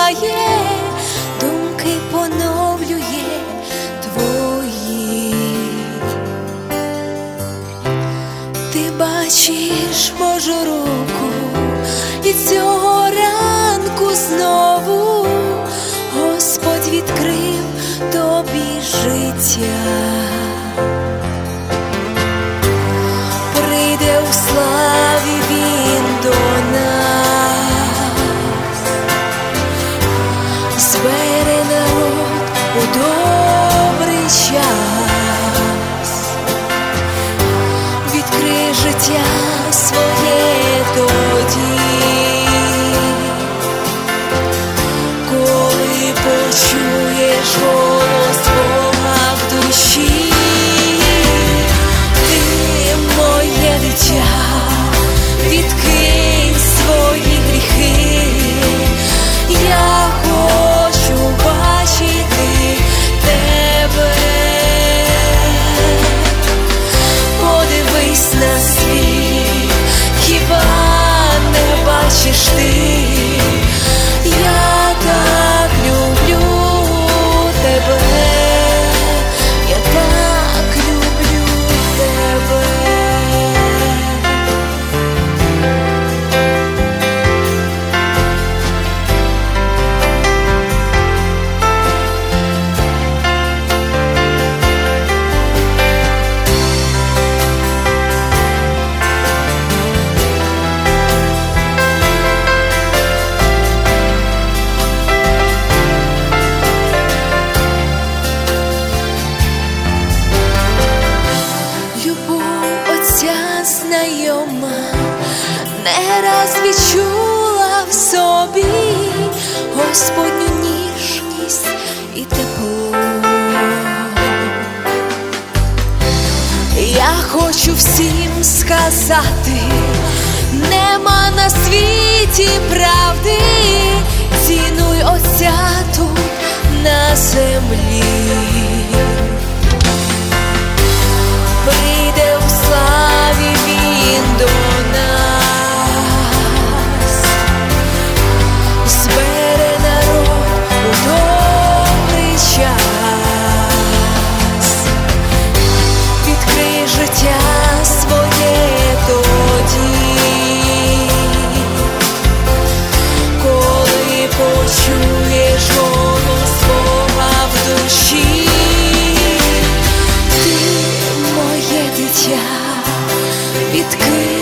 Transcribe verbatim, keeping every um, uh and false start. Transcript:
зігріває, думки поновлює твої. Ти бачиш Божу руку, і цього ранку знову Господь відкрив тобі життя. Прийде у славі Він до нас, збере народ у добрий час, відкрий життя своє тоді, коли почуєш голос Бога в душі. Ти, моє дитя, відкинь свої гріхи, я хочу бачити тебе. Подивись на світ, хіба не бачиш ти? Я так люблю тебе, я так люблю тебе. Знайома не раз відчула в собі Господню ніжність і тепло. Я хочу всім сказати, нема на світі правди, цінуй Отця тут на землі. Прийде у славі Він до нас, збере народ у добрий час, відкрий життя своє тоді, коли почуєш голос Бога в душі. Ти, моє дитя, відкрий